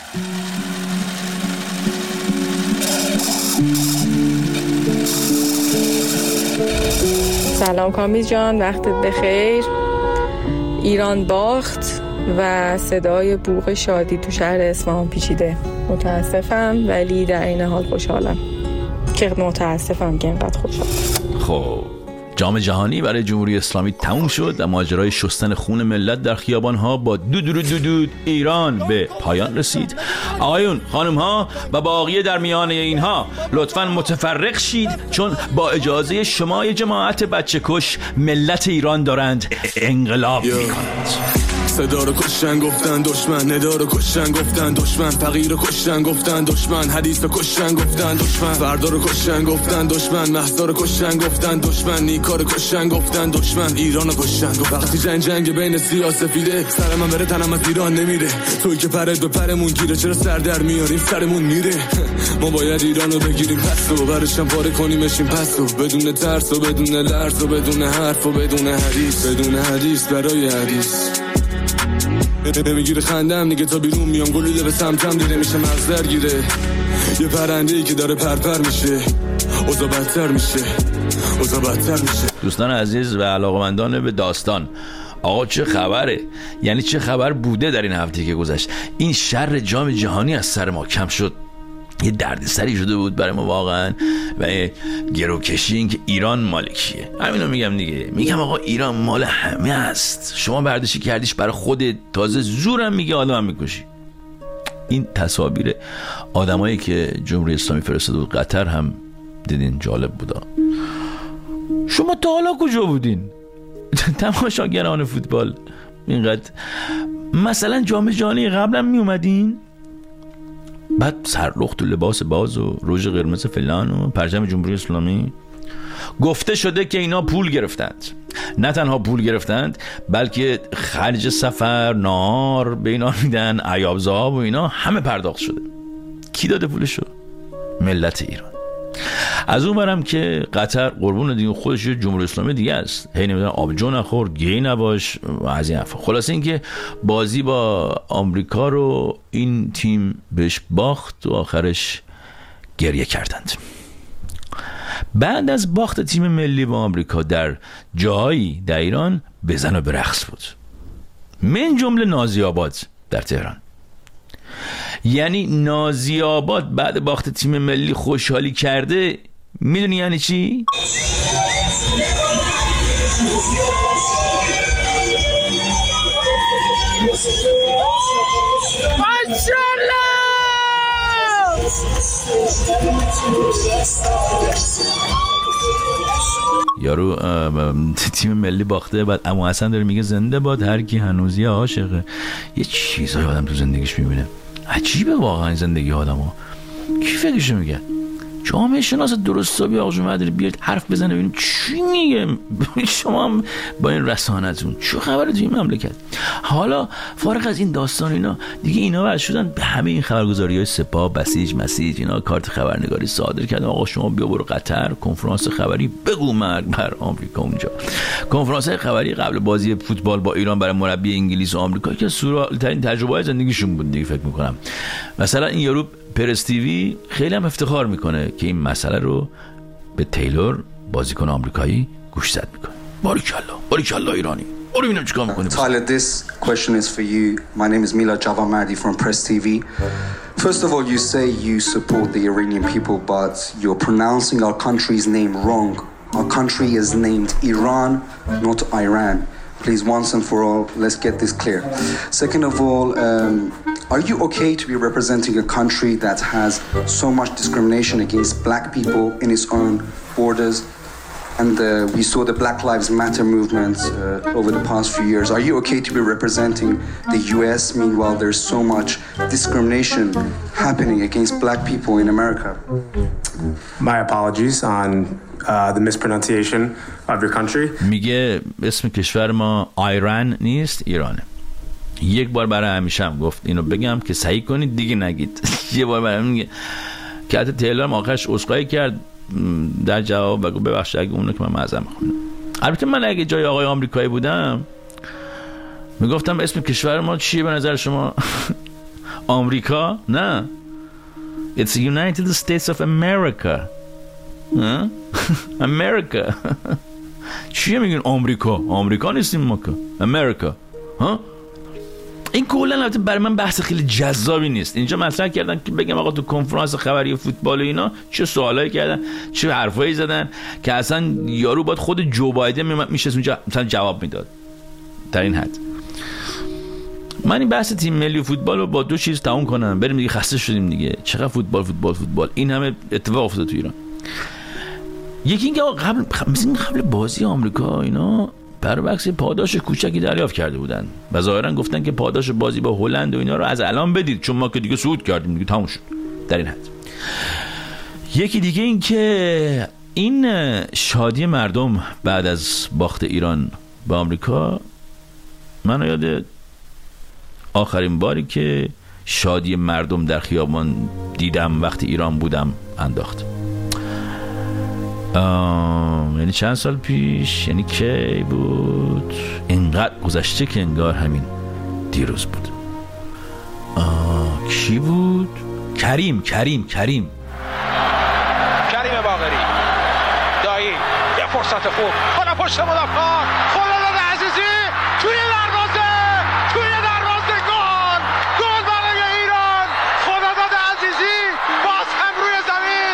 سلام کامی جان، وقتت بخیر. ایران باخت و صدای بوق شادی تو شهر اصفهان پیچیده. متاسفم ولی در این حال خوشحالم که متاسفم که اینقدر خوشحالم. خب جام جهانی برای جمهوری اسلامی تموم شد و ماجرای شستن خون ملت در خیابان‌ها با دود ایران به پایان رسید. آقایون، خانم‌ها و باقی در میانه اینها لطفاً متفرق شید، چون با اجازه شما جماعت بچه کش ملت ایران دارند انقلاب می‌کنند. صدا رو کشتن گفتن دشمن، ندا رو کشتن گفتن دشمن، فقیر رو کشتن گفتن دشمن، حدیث رو کشتن گفتن دشمن، فردا رو کشتن گفتن دشمن، مهسا رو کشتن گفتن دشمن، نیکا رو کشتن گفتن دشمن، ایران رو کشتن گفتن. وقتی جنگ بین سیاه سفیده، سر من بره تنم از ایران نمیره، توی که پرت به پرمون گیره، چرا سر در میاریم سرمون میره. ما باید ایران رو بگیریم پس و برشم پاره کنیمشیم پس و بدون ترس و بدون لرز و بدون حرف و بدون حدیث برای حدیث. نمیگیره خندم دیگه تا بیرون میام، گلوله به سمتم دیده میشه مغزر گیره، یه پرنده‌ای که داره پرپر میشه، اوضاع بدتر میشه. دوستان عزیز و علاقمندان به داستان، آقا چه خبره؟ یعنی چه خبر بوده در این هفته که گذشت؟ این شر جام جهانی از سر ما کم شد، یه دردسری شده بود برای ما واقعا و گروکشی این که ایران مال کیه. همینو میگم دیگه، میگم آقا ایران مال همه است، شما برداشتی کردیش برای خودت، تازه زورم میگه آدم میکشی. این تصاویر آدمایی که جمهوری اسلامی فرستاده بود قطر هم دیدین، جالب بودا. شما تا حالا کجا بودین؟ تماشاگران فوتبال اینقدر مثلا جام جهانی قبلا می اومدین، بعد سرلخت و لباس باز و رژ قرمز فلان و پرچم جمهوری اسلامی. گفته شده که اینا پول گرفتند، نه تنها پول گرفتند بلکه خرج سفر، نهار به اینا میدن، عیاب زاب و اینا همه پرداخت شده. کی داده پولشو؟ ملت ایران. از اون برم که قطر قربون دیگه خودش جمهوری اسلامی دیگه است، هی نمیدونم آبجو نخور، گی نباش و از این حرفا. خلاصه این که بازی با آمریکا رو این تیم بهش باخت و آخرش گریه کردند. بعد از باخت تیم ملی با آمریکا در جایی در ایران بزن و برقص بود، من جمله نازی آباد در تهران. یعنی نازی آباد بعد باخت تیم ملی خوشحالی کرده، میدونی یعنی چی؟ یارو تیم ملی باخته، بعد عمو حسن داره میگه زنده باد هر کی هنوزی عاشقه. یه چیزای آدم تو زندگیش میبینه عجیبه واقعا زندگی آدمو. کی فکرشو میگه؟ جامعه شناس درست حسابی آقا جون مداری بیارید حرف بزنه ببینیم چی میگه. شما هم با این رسانتون چه خبره توی این مملکت؟ حالا فارغ از این داستان اینا دیگه، اینا بعد شدن به همه این خبرگزاری‌های سپاه، بسیج، مسیج، اینا کارت خبرنگاری صادر کردن. آقا شما بیا برو قطر، کنفرانس خبری بگو مرگ بر آمریکا اونجا. کنفرانس خبری قبل بازی فوتبال با ایران برای مربی انگلیس و آمریکا که سورال‌ترین تجربه‌های زندگیشون بود دیگه فکر می‌کنم. مثلا این یارو پرس تیوی خیلی هم افتخار میکنه که این مسئله رو به تیلور بازیکن آمریکایی گوشزد میکنه. باریکالله ایرانی. برو ببینم چیکار میکنی. Tyler, this question is for you. My name is Milad Javamardi from Press TV. First of all, you say you support the Iranian people, but you're pronouncing our country's name wrong. Our country is named Iran, not Iran. Please, once and for all, let's get this clear. Second of all, are you okay to be representing a country that has so much discrimination against black people in its own borders? And we saw the Black Lives Matter movement over the past few years. Are you okay to be representing the US? Meanwhile, there's so much discrimination happening against black people in America. My apologies on the mispronunciation of your country. میگه اسم کشور ما ایران نیست، ایرانه. یک بار برای همیشه هم گفت اینو بگم که صحیح کنید دیگه نگید. یه بار برای میگه که حتی تهران آخرش عذرخواهی کرد در جواب و گفت ببخشید اگه اونو که من معذرت میخوام. البته من اگه جای آقای آمریکایی بودم میگفتم اسم کشور ما چیه به نظر شما؟ آمریکا؟ نه. It's the United States of America. America. چیه میگین آمریکا؟ آمریکا نیستیم ما که. امریکا. ها؟ این کلا البته برای من بحث خیلی جذابی نیست. اینجا مطرح کردن که بگم آقا تو کنفرانس خبری فوتبال و اینا چه سوالایی کردن، چه حرفایی زدن که اصلا یارو باید خود جو بایدن میشه اونجا مثلا جواب میداد. در این حد من این بحث تیم ملی فوتبال رو با 2 چیز تموم کنم، بریم دیگه، خسته شدیم دیگه. چقدر فوتبال این همه اتفاق افتاد تو ایران. یکی اینکه قبل بازی آمریکا اینا برعکس پاداش کوچکی دریافت کرده بودن و ظاهرا گفتن که پاداش بازی با هلند و اینا رو از الان بدید چون ما که دیگه صعود کردیم دیگه، تموم شد. در این حد یکی دیگه این که این شادی مردم بعد از باخت ایران به آمریکا منو یاد آخرین باری که شادی مردم در خیابان دیدم وقتی ایران بودم انداخت. یعنی چند سال پیش، یعنی کی بود؟ اینقدر گذشته که انگار همین دیروز بود. کی بود؟ کریم باقری دایی، یه فرصت خوب بالا پشت مدافع خلال عزیزی توی دروازه گل برای ایران. خداداد عزیزی باز هم روی زمین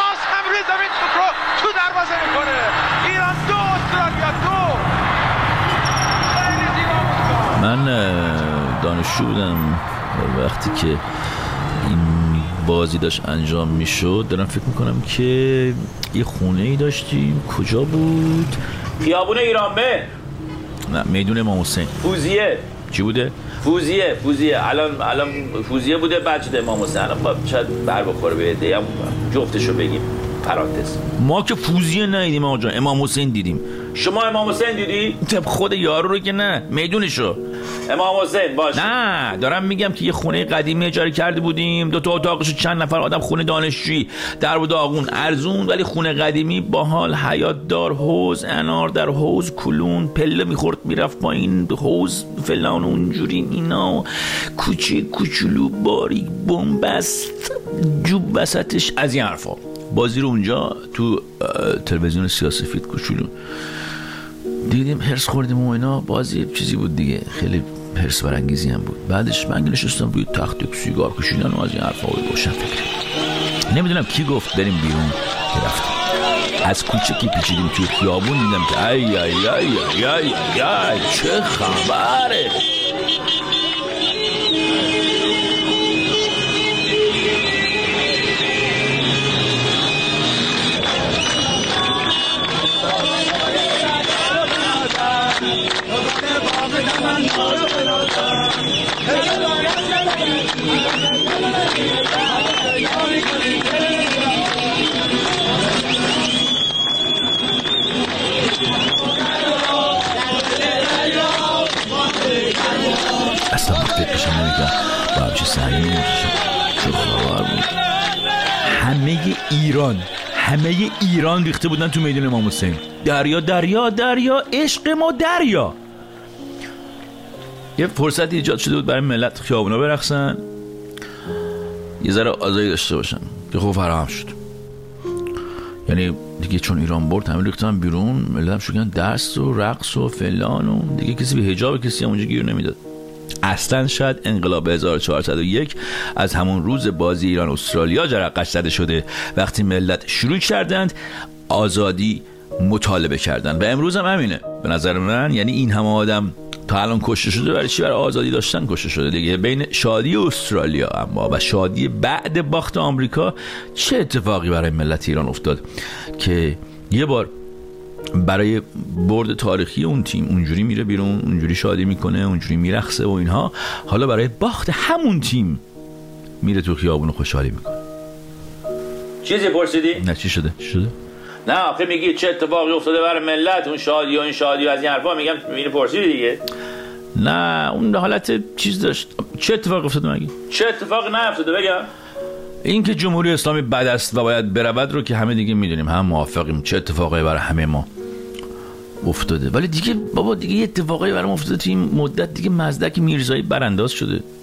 تو دروازه میکنه. ایران 2 استرالیا 2. خیلی زیبا بود. من دانشجو بودم وقتی که این بازی داشت انجام میشد. دارم فکر میکنم که یه خونه ای داشتیم، کجا بود؟ خیابون ایرانبه. نه، میدون امام حسین. فوزیه. چی بوده؟ فوزیه. الان فوزیه بوده، بعد شده امام حسین. الان شاید بر بخوره به عده، جفتشو بگیم پرانتز. ما که فوزیه ندیدیم آقا جان، امام حسین دیدیم. شما امام حسین دیدی؟ طب خود یارو رو که نه، میدونشو. امام حسین باشه. نه، دارم میگم که یه خونه قدیمی اجاره کرده بودیم، 2 تا اتاقشو چند نفر آدم، خونه دانشجویی، در و داغون، ارزون ولی خونه قدیمی، باحال، حیاط دار، حوض، انار در حوض، کلون، پله میخورد میرفت پایین حوض، فلان اونجوری اینا، کوچه کوچولو، باریک، بنبست، جوب وسطش، از این حرفا. بازی رو اونجا تو تلویزیون سیاه‌سفید کوچولو دیدیم، هرس خوردیم و اینا. بازی چیزی بود دیگه، خیلی هرس برانگیزی هم بود. بعدش من نشستم روی تخت یک سیگار کشیدن و از این حرفا روشن فکر. نمیدونم کی گفت بریم بیرون که رفتیم. از کوچه که پیچیدیم توی خیابون دیدم که ای ای ای ای ای ای چه خبره. اصلا فکرشم نمیگم با همچه سعی نمیشم چه خبر بود. همه ایران ریخته بودن تو میدون امام حسین. دریا عشق ما دریا. یه فرصتی ایجاد شده بود برای ملت خیابونا برقصن، یه ذره آزادی داشته باشن که خوب فراهم شد. یعنی دیگه چون ایران برد همه ریختن بیرون، ملت هم شدن درس و رقص و فلان و دیگه کسی به حجاب کسی هم اونجا گیر نمیداد. اصلا شاید انقلاب 1401 از همون روز بازی ایران استرالیا جرقش زده شده، وقتی ملت شروع کردند آزادی مطالبه کردن. و امروز هم همینه به نظر من. یعنی این همه آدم تا الان کشته شده، برای چی؟ برای آزادی داشتن کشته شده دیگه. بین شادی استرالیا اما و شادی بعد باخت آمریکا چه اتفاقی برای ملت ایران افتاد که یه بار برای برد تاریخی اون تیم اونجوری میره بیرون، اونجوری شادی میکنه، اونجوری میرقصه و اینها، حالا برای باخت همون تیم میره تو خیابون و خوشحالی میکنه. چیزی پرسیدی؟ نه چی شده؟ نه آخه میگی چه اتفاقی افتاده برای ملت، اون شادی و این شادی و از این حرفا. میگم میبینی پرسیدی دیگه. نه اون حالت چیز داشت. چه اتفاقی افتاده مگه؟ چه اتفاقی نیفتاده بگم؟ این که جمهوری اسلامی بد است و باید برود رو که همه دیگه میدونیم، هم موافقیم. چه اتفاقی برای همه ما افتاده. ولی دیگه بابا دیگه یه اتفاقی برام افتاده تو این مدت دیگه. مزدک میرزایی برانداز شده.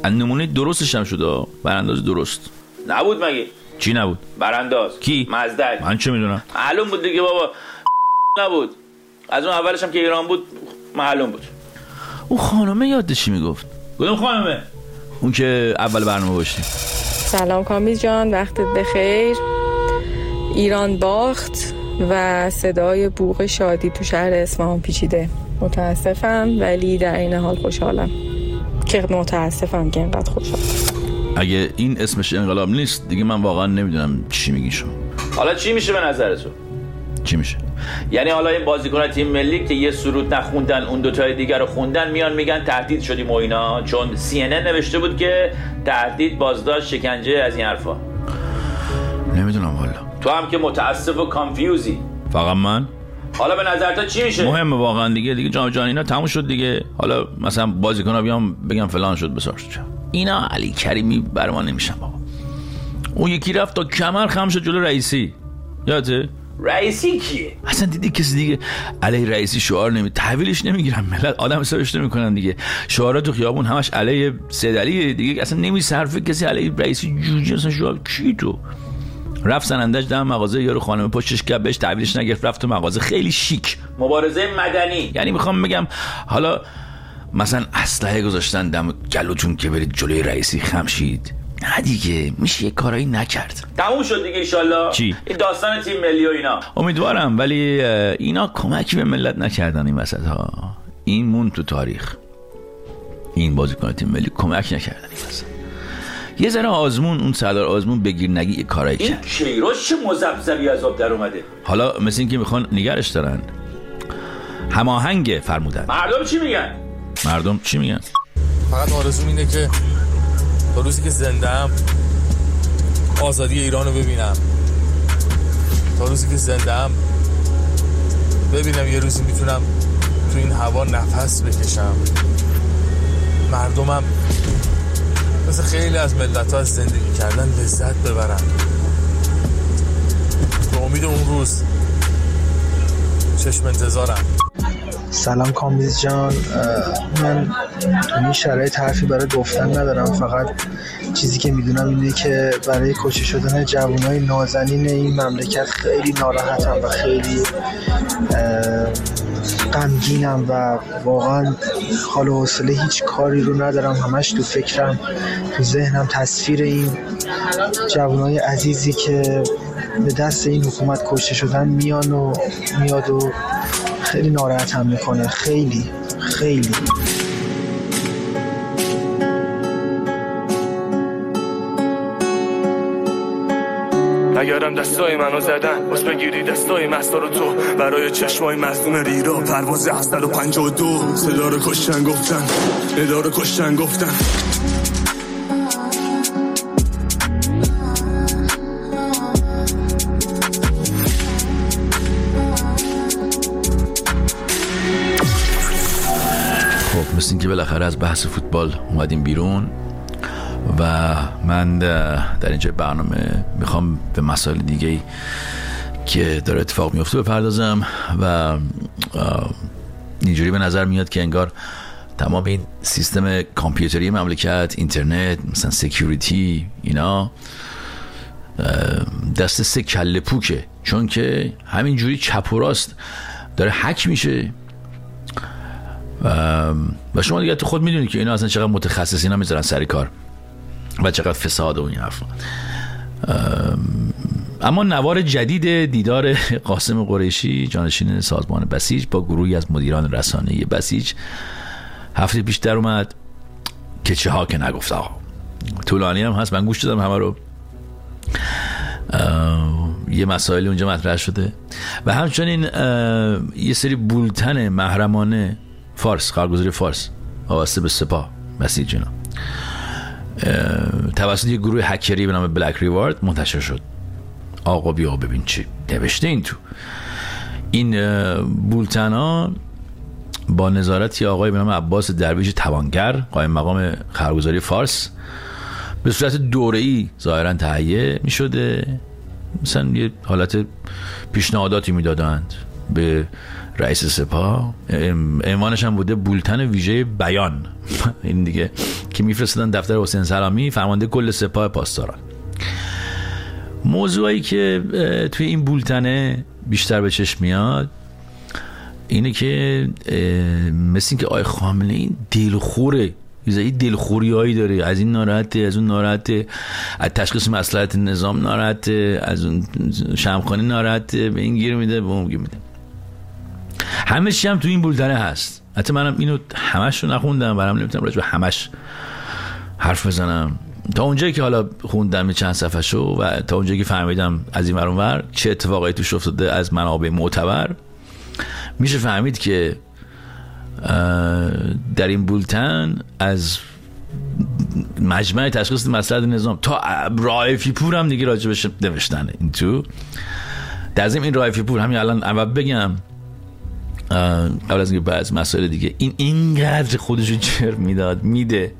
نمونه درستش هم شده، برانداز درست نبود مگه؟ چی نبود؟ برانداز کی؟ مزدک. من چه میدونم؟ معلوم بود دیگه بابا. نبود. از اون اولش هم که ایران بود معلوم بود. اون خانمه یادش میگفت. کدوم خانمه؟ اون که اول برنامه باشیم. سلام کامیز جان، وقتت بخیر. ایران باخت و صدای بوق شادی تو شهر اصفهان پیچیده. متاسفم ولی در این حال خوشحالم. که متاسفم که اینقدر خوشحالم. اگه این اسمش انقلاب نیست دیگه من واقعا نمیدونم چی میگی شما. حالا چی میشه به نظر تو؟ چی میشه؟ یعنی حالا این بازیکن تیم ملی که یه سرود نخوندن اون دوتای دیگر رو خوندن میان میگن تهدید شدیم و اینا، چون CNN نوشته بود که تهدید، بازداشت، شکنجه، از این حرفا. نمیدونم والا. تو هم که متاسف و کانفیوزی. فقط من؟ حالا به نظر تو چی میشه؟ مهمه واقعا دیگه جام جهانی اینا تموم شد دیگه. حالا مثلا بازیکن‌ها بیام بگم فلان شد بسار شد. اینا علی کریمی بر ما نمیشن بابا. اون یکی رفت تا کمر خم شد جلو رئیسی. یادته؟ رئیسی کیه؟ اصلا دیدی کسی دیگه علی رئیسی شعار تحویلش نمیگیرن، ملت آدم حسابش نمیکنن دیگه. شعارات تو خیابون همش علی سید علی دیگه، اصلا نمیصرفه کسی علی رئیسی جوجی. اصلا شعار کی تو؟ رفت سنندج دم مغازه یارو خانم پشتش گپ بهش تحویلش نگرفت، رفت تو مغازه خیلی شیک. مبارزه مدنی. یعنی میخوام بگم حالا مثلا اسلحه گذاشتن دم گلوتون که برید جلوی رئیسی خم شید. نه دیگه میشه یه کارایی نکرد. تموم شد دیگه ایشالله. چی؟ این داستان تیم ملی و اینا. امیدوارم، ولی اینا کمکی به ملت نکردن این وسط ها. این مون تو تاریخ. این بازیکن تیم ملی کمک نکردن این وسط. یه ذره آزمون اون سردار آزمون بگیر نگی یه کارایی کرد. این کیروش چه مزبزبی از آب در اومده. حالا مثل این که میخوان نگرش دارن. هماهنگ فرمودن. مردم چی میگن؟ مردم چی میگن؟ فقط آرزوم اینه که تا روزی که زنده‌ام آزادی ایران رو ببینم. تا روزی که زنده‌ام ببینم یه روزی میتونم تو این هوا نفس بکشم. مردمم مثل خیلی از ملت‌ها از زندگی کردن لذت ببرن. به امید اون روز چشم انتظارم. سلام کامبیز جان، من تو این شرایط حرفی برای گفتن ندارم. فقط چیزی که میدونم اینه که برای کشته شدن جوانای نازنین این مملکت خیلی ناراحتم و خیلی غمگینم و واقعا حال و حوصله هیچ کاری رو ندارم. همش تو فکرم، تو ذهنم تصویر این جوانای عزیزی که به دست این حکومت کشته شدن میاد و خیلی ناراحتم میکنه. خیلی خیلی. نگردم دستای منو زدن باز بگیری دستای مستا رو تو برای چشمای مظلوم ریرا. پرواز 752 صدا رو کشتن گفتن، ندا رو کشتن گفتن. مثل این که بالاخره از بحث فوتبال اومدیم بیرون و من در اینجا برنامه میخوام به مسائل دیگه که داره اتفاق میفته بپردازم و اینجوری به نظر میاد که انگار تمام این سیستم کامپیوتری مملکت، اینترنت، مثلا سکیوریتی، اینا دست سه کله پوکه، چون که همینجوری چپ و راست داره هک میشه و شما دیگه تو خود میدونید که اینا اصلا چقدر متخصصینا میذارن سر کار و چقدر فساد و این حرفا. اما نوار جدید دیدار قاسم قریشی جانشین سازمان بسیج با گروهی از مدیران رسانه‌ای بسیج هفته پیش در اومد که چه ها که نگفت. آقا طولانی هم هست، من گوش دادم همه رو. یه مسائل اونجا مطرح شده و همچنین یه سری بولتن محرمانه فارس، خبرگزاری فارس وابسته به سپاه بسیج اینا توسط یه گروه هکری به نام بلک ریوارد منتشر شد. آقا بیا ببین چی نوشته این تو این بولتن ها با نظارتی آقای به نام عباس درویش توانگر قائم مقام خبرگزاری فارس به صورت دوره‌ای ظاهرا تهیه می شده. مثلا یه حالت پیشنهاداتی می دادند به رئیس سپاه. عنوانش هم بوده بولتن ویژه بیان این دیگه که میفرستادن دفتر حسین سلامی فرمانده کل سپاه پاسداران. موضوعی که توی این بولتنه بیشتر به چشم میاد اینه که مثل این که آقای خامنه‌ای این دلخوره، یه دلخوریایی داره، از این ناراحته، از اون ناراحته، از تشخیص مصلحت نظام ناراحته، از اون شمخانی ناراحته، به این گیر میده به اون گیر میده. همه چی هم تو این بولتنه هست. حتی منم اینو همش رو نخوندم، برام نمیتونم راجع به همش حرف بزنم. تا اونجایی که حالا خوندم چند صفحه شو و تا اونجایی که فهمیدم از این ور اون ور چه اتفاقایی توش افتاده از منابع معتبر، میشه فهمید که در این بولتن از مجمع تشخیص مصلحت نظام تا رائفی پور هم دیگه راجبش نوشتن. این تو در ضمن این رائفی پور همین الان اول بگم قبل از اینکه بعض مسائل دیگه، این اینقدر خودشو جر میده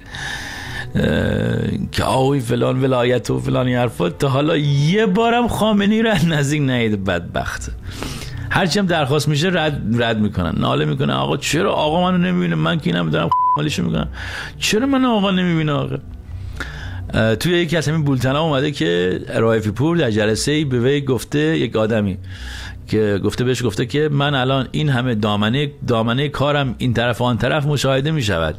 که آوی فلان ولایت و فلان حرفات، تا حالا یه بارم خامنه‌ای رو از نزدیک ندیده. بدبخت هرچی هم درخواست میشه رد میکنن، ناله میکنن آقا چرا آقا منو نمیبینه، من که اینم دارم مالیشو میکنم، چرا من آقا نمیبینه آقا. توی یکی از همین بولتن‌ها اومده که رائفی پور در جلسه‌ای به وی گفته، یک آدمی که بهش گفته که من الان این همه دامنه کارم این طرف و آن طرف مشاهده میشود،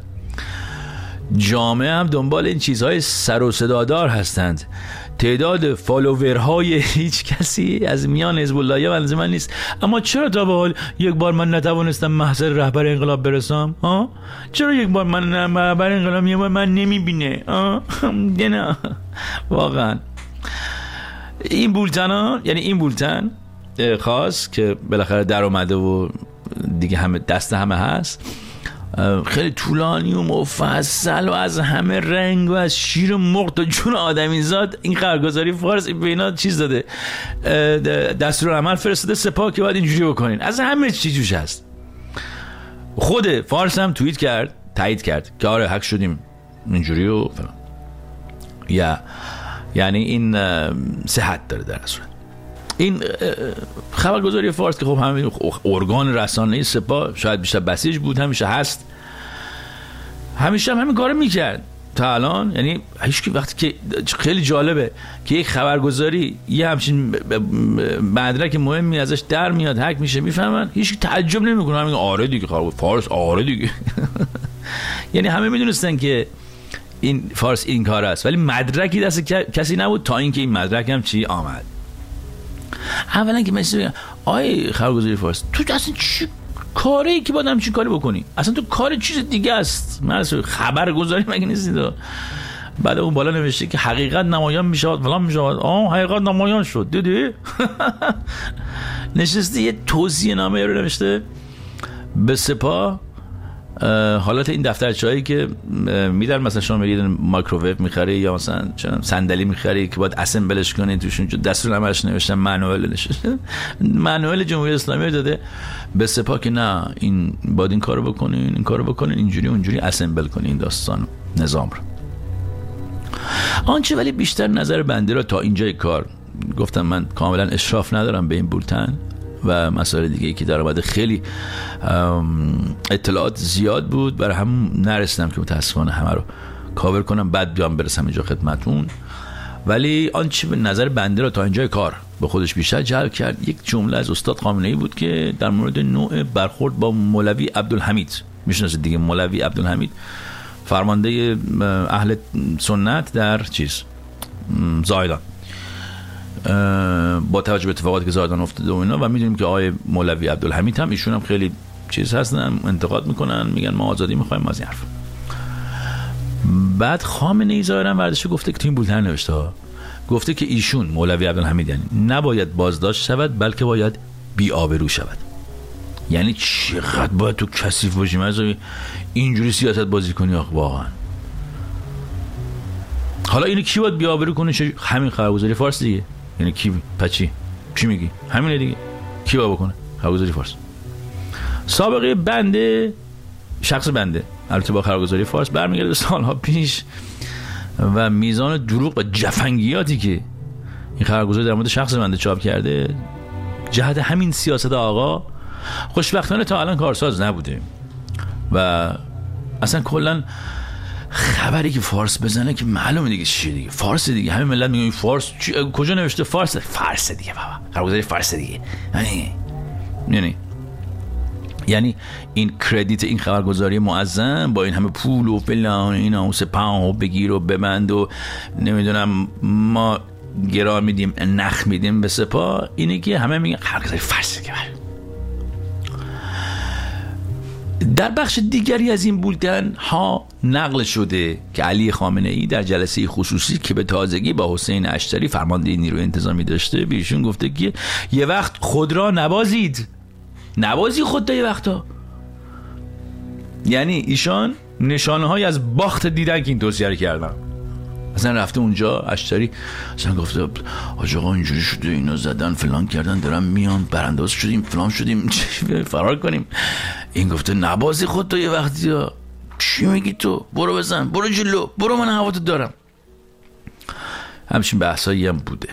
جامعه هم دنبال این چیزهای سر و صدادار هستند، تعداد فالوورهای هیچ کسی از میان حزب الله منظور من نیست، اما چرا تا به حال یک بار من نتوانستم محضر رهبر انقلاب برسم؟ چرا یک بار من رهبر انقلاب یه بار من نمیبینه؟ نه واقعا این بولتن یعنی این بولتن خاص که بالاخره در اومده و دیگه همه دست همه هست، خیلی طولانی و مفصل و از همه رنگ و از شیر مرغ تا جون آدمیزاد این خبرگزاری فارس به اینا چیز داده، دستورالعمل فرستاده سپاه که باید اینجوری بکنین، از همه چی جوش هست. خود فارس هم توییت کرد، تایید کرد که آره حق شدیم اینجوری و فلان. یعنی این صحت داره در اصل. این خبرگزاری فارس که خب همین ارگان رسانه‌ای سپاه شاید بیشتر بسیج بود، همیشه هست، همیشه هم همین کارو میکرد تا الان. یعنی هیچ وقتی که خیلی جالبه که یک خبرگزاری یه همچین مدرک مهمی ازش در میاد، هک میشه، میفهمن، هیچ تعجب نمیکنه، همین آره دیگه فارس آره دیگه. یعنی همه میدونستن که این فارس این کار است، ولی مدرکی دست کسی نبود تا اینکه این مدرک هم چی آمد. اولا که مثلا بگم آی خبرگزاری فارس تو اصلا چی کاری که باید همچین کاری بکنی؟ اصلا تو کار چیز دیگه است، مثلا خبرگزاری مگه نیستید؟ بعد اون بالا نوشته که حقیقت نمایان میشود فلان میشود. حقیقت نمایان شد دیدی؟ نشسته یه توصیه نامه رو نوشته به سپاه، حالت این دفترچه‌ای که میدن مثلا شما میرید مایکروویو میخری یا مثلا صندلی میخری که باید اسمبلش کنین، توشون دستورالعملش نوشتن، مانوال نوشته، مانوال جمهوری اسلامی داده به سپاه که نه این باید این کارو بکنین، این کارو بکنین، اینجوری اونجوری اسمبل کنین داستان نظام رو. آنچه ولی بیشتر نظر بنده را تا اینجای کار گفتم، من کاملا اشراف ندارم به این بولتن و مسائل دیگه که در اومده، خیلی اطلاعات زیاد بود، برای هم نرسیدم که متاسفانه همه رو کاور کنم بعد بیام برسم اینجا خدمتون. ولی آنچه به نظر بنده را تا اینجای کار به خودش بیشتر جلب کرد یک جمله از استاد خامنه‌ای بود که در مورد نوع برخورد با مولوی عبدالحمید، میشناسید دیگه، مولوی عبدالحمید فرمانده اهل سنت در زاهدان، با توجه به اتفاقاتی که زاهدان افتاده و اینا، و میدونیم که آقای مولوی عبدالحمید هم ایشون هم خیلی چیز هستن، انتقاد میکنن، میگن ما آزادی میخوایم از این حرف. بعد خامنه‌ای ظاهرا وردش گفته که تو این بولتن نوشته گفته که ایشون مولوی عبدالحمید یعنی نباید بازداشت شود بلکه باید بی‌آبرو شود. یعنی چقدر باید تو کثیف باشی مثلا اینجوری سیاست بازی کنی آخه واقعا. حالا اینو کی باید بی‌آبرو کنه؟ همین خبرگزاری فارس دیگه. یعنی کی پچی چی میگی؟ همینه دیگه. کی باید بکنه؟ خبرگزاری فارس. سابقه بنده، شخص بنده البته با خبرگزاری فارس برمیگرده به سالها پیش و میزان دروغ و جفنگیاتی که این خبرگزاری در مورد شخص بنده چاپ کرده جهت همین سیاست آقا خوشبختانه تا الان کارساز نبوده و اصلا کلا خبری که فارس بزنه که معلومه دیگه چیه دیگه، فارس دیگه. همه ملت میگن فارس کجا نوشته فارس دیگه بابا، خبرگزاری فارس دیگه. یعنی این کردیت این خبرگزاری معظم با این همه پول و فلان اینا و سپاه و بگیر و ببند و نمیدونم ما گران میدیم نخ میدیم به سپاه، اینه که همه میگن خبرگزاری فارس دیگه. در بخش دیگری از این بولتن ها نقل شده که علی خامنه ای در جلسه خصوصی که به تازگی با حسین اشتری فرمانده نیروی انتظامی داشته، بیشون گفته که یه وقت خود را نبازی خود تا یه وقتا. یعنی ایشان نشانه های از باخت دیدن که این توصیه کردن. اصلا رفته اونجا اشتری اصلا گفته آج آقا اینجوری شده، اینا زدن فلان کردن، دارن میان برانداز شدیم فلان شدیم فرار کنیم. این گفته نبازی خود تا یه وقتی ها. چی میگی تو؟ برو بزن، برو جلو، برو من هواتو دارم. همچین بحثایی هم بوده.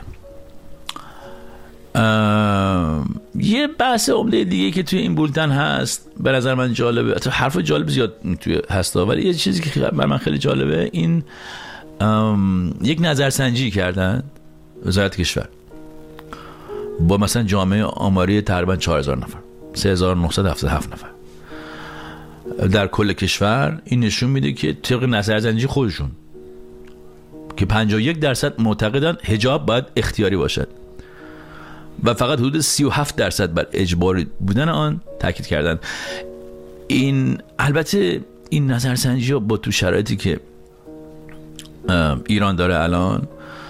یه بحث عمده دیگه که توی این بولتن هست به نظر من جالبه، حرف جالب زیاد توی هستا، ولی یه چیزی که برای من خیلی جالبه، این یک نظرسنجی کردن وزارت کشور با مثلا جامعه آماری تقریبا 4000 نفر، 3977 نفر در کل کشور. این نشون میده که طبق نظرسنجی خودشون که 51% معتقدن حجاب باید اختیاری باشد و فقط حدود 37% بر اجباری بودن آن تاکید کردن. این البته این نظرسنجی ها با تو شرایطی که ایران داره الان،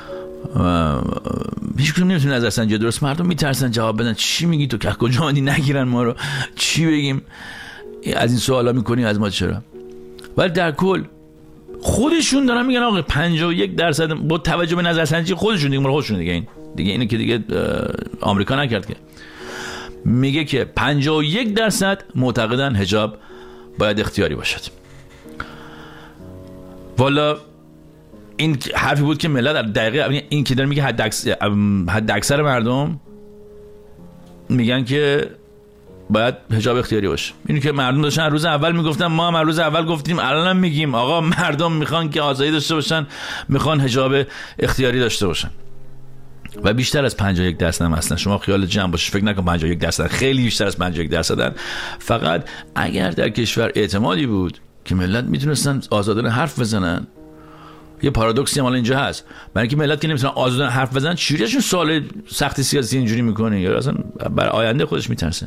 هیچ کدوم نمیتونه نظرسنجی درست، مردم میترسن جواب بدن. چی میگی تو؟ که کجا آمدی نگیرن ما رو؟ چی بگیم؟ از این سوالا میکنی از ما چرا؟ ولی در کل خودشون دارن میگن آقا 51% با توجه به نظرسنجی خودشون دیگه، خودشون دیگه این دیگه اینو که دیگه آمریکا نکرد که، میگه که 51% معتقدن حجاب باید اختیاری باشد. والا این حرفی بود که ملت در دقیقه این که داره میگه حد اکثر مردم میگن که باید حجاب اختیاری باشه. اینو که مردم داشتن روز اول میگفتن، ما هم روز اول گفتیم، الانم میگیم آقا مردم میخوان که آزادی داشته باشن، میخوان حجاب اختیاری داشته باشن و بیشتر از 51% هم اصلا شما خیال جمع باشه، فکر نکن 51%، خیلی بیشتر از 51%. فقط اگر در کشور اعتمادی بود که ملت میتونستن آزادانه حرف بزنن. یه پارادوکسی هم اینجا هست، برای اینکه ملت که نمیتونن آزادانه حرف بزنن، چجوریشون سوال سخت سیاسی اینجوری میکنه یا اصلا بر آینده خودش میترسه.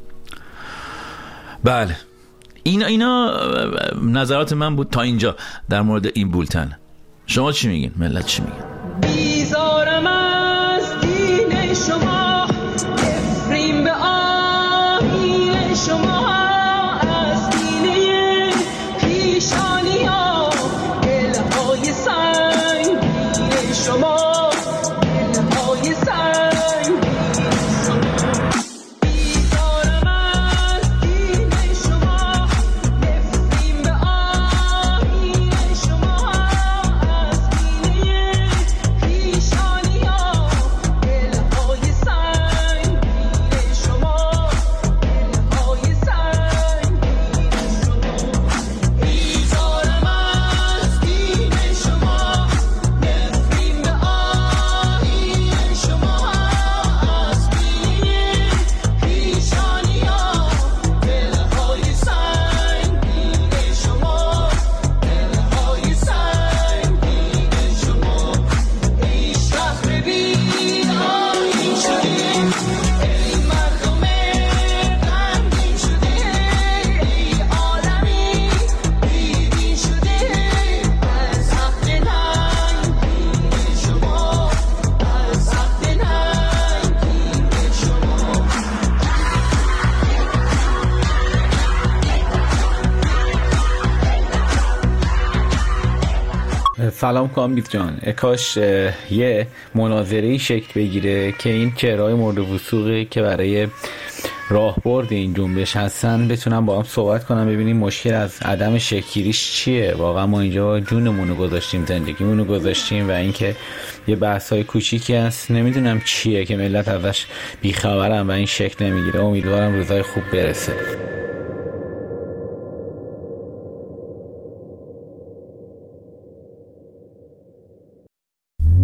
بله اینا نظرات من بود تا اینجا در مورد این بولتن. شما چی میگین؟ ملت چی میگن؟ بیزارم از دین شما، افرین به آیین شما، از دینه پیشانی ها، دلهای سنگین شما، دلهای سنگین شما. بیزارم از دین شما، افرین به آیین شما، از دینه پیشانی ها، دلهای سنگین شما، دلهای سنگین شما. بیزارم از دین شما، نفرین به آیین شما، از دینه پیشانی ها، دلهای سنگین شما، دلهای سنگین شما. ای شهر بی آیین شده، ای مردم غمگین شده، ای عالمی بی دین شده، از عهد ننگین شما، از عهد ننگین شما. سلام کامبیت جان، کاش یه مناظره‌ای شکل بگیره که این چهره‌های مورد وثوقی که برای راهبرد این جنبش هستن بتونن با هم صحبت کنن، ببینیم مشکل از عدم شکل‌گیریش چیه. واقعا ما اینجا جونمون رو گذاشتیم، زندگیمون رو گذاشتیم و اینکه یه بحث‌های کوچیکی هست نمیدونم چیه که ملت ازش بیخبرن و این شکل نمیگیره. امیدوارم روزای خوب برسه.